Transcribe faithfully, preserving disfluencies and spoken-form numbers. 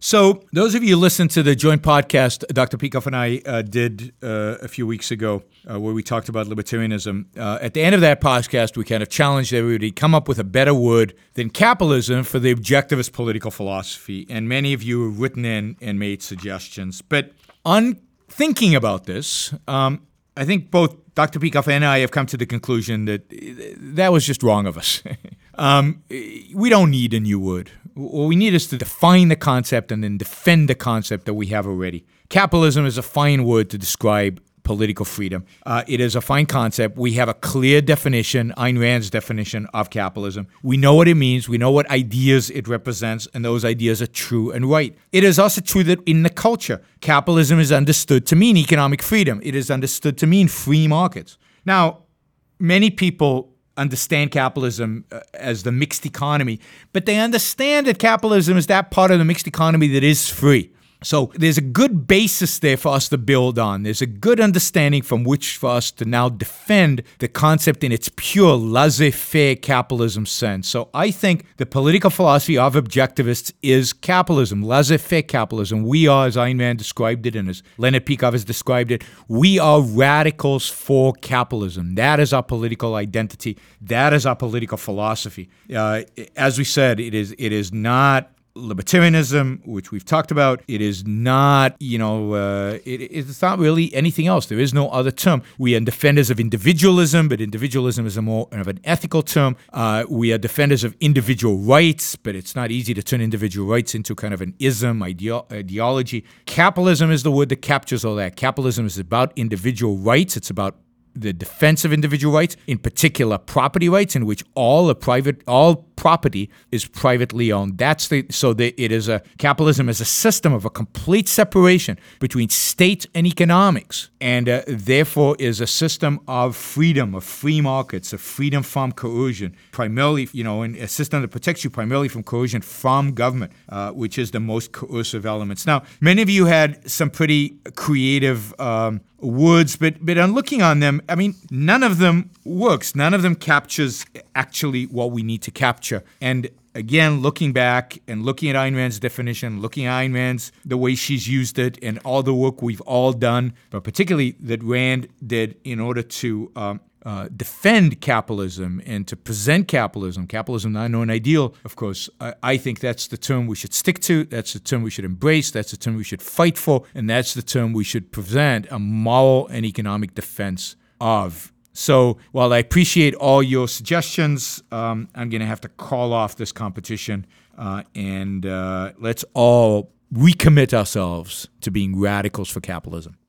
So those of you who listened to the joint podcast Doctor Peikoff and I uh, did uh, a few weeks ago uh, where we talked about libertarianism, uh, at the end of that podcast, we kind of challenged everybody to come up with a better word than capitalism for the objectivist political philosophy. And many of you have written in and made suggestions. But on thinking about this, um, I think both Doctor Peikoff and I have come to the conclusion that that was just wrong of us. um, we don't need a new word. What we need is to define the concept and then defend the concept that we have already. Capitalism is a fine word to describe political freedom. Uh, it is a fine concept. We have a clear definition, Ayn Rand's definition of capitalism. We know what it means. We know what ideas it represents, and those ideas are true and right. It is also true that in the culture, capitalism is understood to mean economic freedom. It is understood to mean free markets. Now, many people understand capitalism uh, as the mixed economy, but they understand that capitalism is that part of the mixed economy that is free. So there's a good basis there for us to build on. There's a good understanding from which for us to now defend the concept in its pure laissez-faire capitalism sense. So I think the political philosophy of objectivists is capitalism, laissez-faire capitalism. We are, as Ayn Rand described it and as Leonard Peikoff has described it, we are radicals for capitalism. That is our political identity. That is our political philosophy. Uh, as we said, it is it is not libertarianism, which we've talked about. It is not, you know, uh, it, it's not really anything else. There is no other term. We are defenders of individualism, but individualism is a more of an ethical term. Uh, we are defenders of individual rights, but it's not easy to turn individual rights into kind of an ism, ideo- ideology. Capitalism is the word that captures all that. Capitalism is about individual rights. It's about the defense of individual rights, in particular property rights, in which all the private, all property is privately owned. That's the so that it is a capitalism is a system of a complete separation between state and economics, and uh, therefore is a system of freedom, of free markets, of freedom from coercion, primarily, you know, and a system that protects you primarily from coercion from government, uh, which is the most coercive elements. Now, many of you had some pretty creative Um, words, but but on looking on them, I mean, none of them works. None of them captures actually what we need to capture. And again, looking back and looking at Ayn Rand's definition, looking at Ayn Rand's, the way she's used it, and all the work we've all done, but particularly that Rand did in order to um, uh, defend capitalism and to present capitalism, capitalism not an ideal, of course, I, I think that's the term we should stick to, that's the term we should embrace, that's the term we should fight for, and that's the term we should present a moral and economic defense of. So while I appreciate all your suggestions, um, I'm going to have to call off this competition, uh, and uh, let's all recommit ourselves to being radicals for capitalism.